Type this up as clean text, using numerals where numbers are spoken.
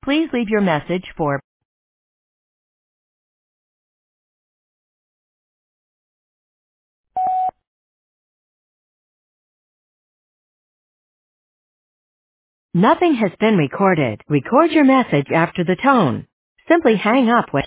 Please leave your message for nothing has been recorded. Record your message after the tone. Simply hang up when